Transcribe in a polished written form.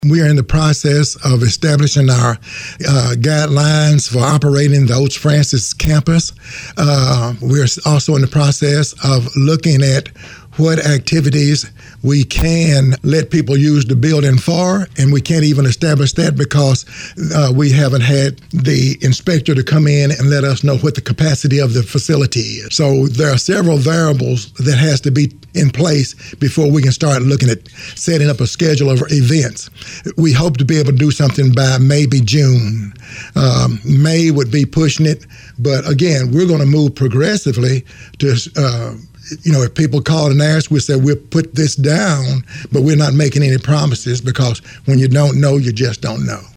We are in the process of establishing our guidelines for operating the Oaks Francis campus. We're also in the process of looking at what activities we can let people use the building for, and we can't even establish that because we haven't had the inspector to come in and let us know what the capacity of the facility is. So there are several variables that has to be in place before we can start looking at setting up a schedule of events. We hope to be able to do something by maybe June. May would be pushing it, but again, we're going to move progressively to if people call and ask, we say we'll put this down, but we're not making any promises because when you don't know, you just don't know.